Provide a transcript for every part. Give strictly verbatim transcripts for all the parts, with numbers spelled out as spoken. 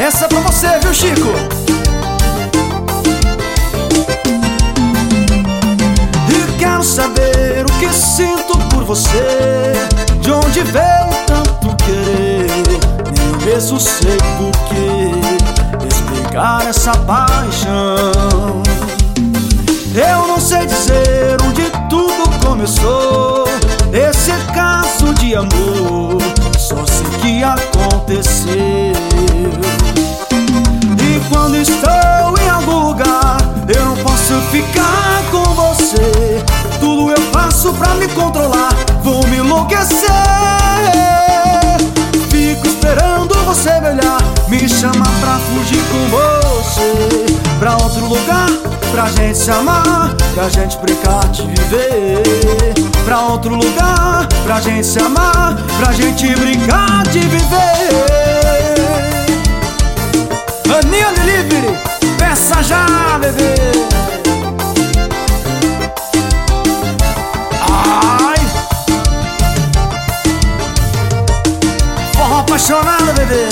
Essa é pra você, viu, Chico? E quero saber o que sinto por você, de onde veio tanto querer. Nem eu mesmo sei por que explicar essa paixão. Eu não sei dizer onde tudo começou, esse caso de amor, só sei que aconteceu. E quando estou em algum lugar, eu não posso ficar com você. Tudo eu faço pra me controlar, vou me enlouquecer. Fico esperando você me olhar, me chamar pra fugir com você, pra outro lugar, pra gente se amar, pra gente brincar de viver. Pra outro lugar, pra gente se amar, pra gente brincar de viver. Aninha Delivery, peça já, bebê. Ai, forró apaixonado, bebê.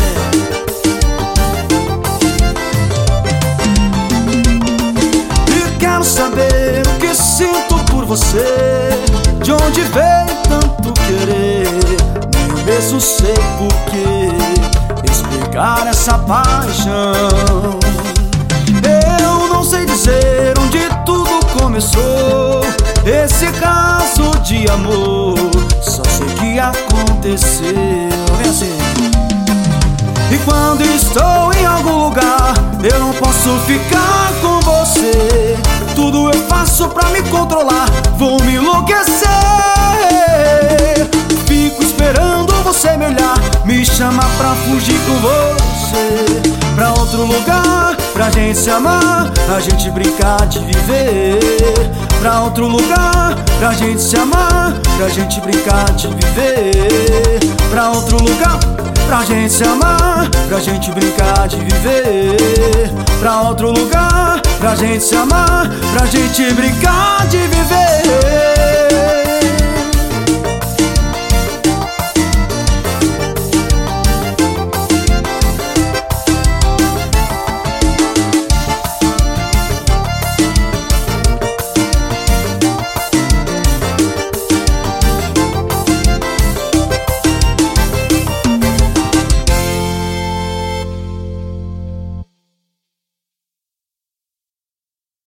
Quero saber o que sinto por você, de onde veio tanto querer. Nem eu mesmo sei por que explicar essa paixão. Eu não sei dizer onde tudo começou, esse caso de amor, só sei que aconteceu. Vem assim. E quando estou em algum lugar, eu não posso ficar com você. Tudo eu faço pra me controlar, vou me enlouquecer. Fico esperando você me olhar, me chamar pra fugir com você. Pra outro lugar, pra gente se amar, a gente brincar de viver. Pra outro lugar, pra gente se amar, pra gente brincar de viver. Pra outro lugar, pra gente se amar, pra gente brincar de viver. Pra outro lugar, pra gente se amar, pra gente brincar de viver.